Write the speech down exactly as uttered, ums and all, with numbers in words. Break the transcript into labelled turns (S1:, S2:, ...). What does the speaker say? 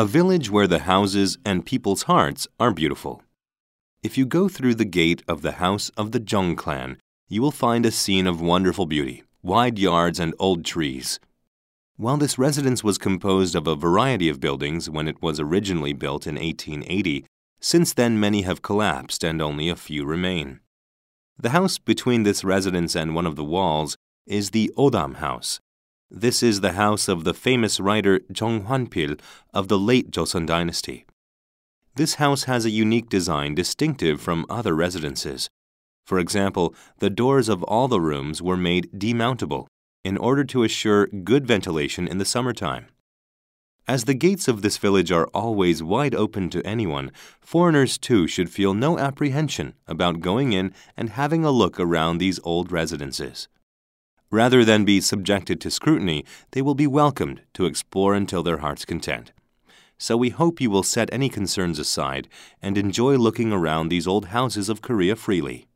S1: A village where the houses and people's hearts are beautiful. If you go through the gate of the house of the Jung clan, you will find a scene of wonderful beauty, wide yards and old trees. While this residence was composed of a variety of buildings when it was originally built in eighteen eighty, since then many have collapsed and only a few remain. The house between this residence and one of the walls is the Odam House. This is the house of the famous writer Jung Hwan-pil of the late Joseon dynasty. This house has a unique design distinctive from other residences. For example, the doors of all the rooms were made demountable in order to assure good ventilation in the summertime. As the gates of this village are always wide open to anyone, foreigners too should feel no apprehension about going in and having a look around these old residences. Rather than be subjected to scrutiny, they will be welcomed to explore until their heart's content. So we hope you will set any concerns aside and enjoy looking around these old houses of Korea freely.